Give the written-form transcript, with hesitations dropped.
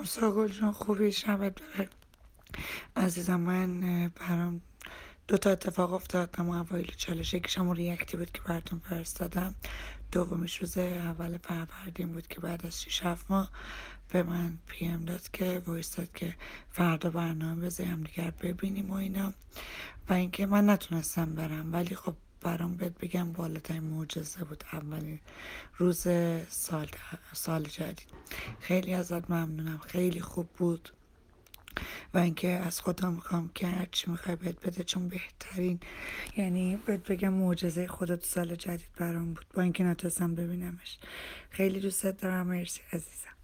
سلام ساگل جون، خوبی؟ شبت بخیر عزیزم. من برام دو تا اتفاق افتاد اما اوایل چالش. یکیش همون ریاکتی بود که براتون فرستادم. دومیش روز اول فروردین بود که بعد از 6 7 ماه به من پی ام داد که وایس داد که فردا برنامه بذاری هم دیگر ببینیم و اینا. و اینکه من نتونستم برم، ولی خب برام بهت بگم بالاترین معجزه بود. اولین روز سال جدید. خیلی ازت ممنونم، خیلی خوب بود. و اینکه از خدا میخوام که هرچی میخوای بهت بده، چون بهترین، یعنی بهت بگم معجزه خدا تو سال جدید برام بود، با اینکه نتونستم ببینمش. خیلی دوست دارم. مرسی عزیزم.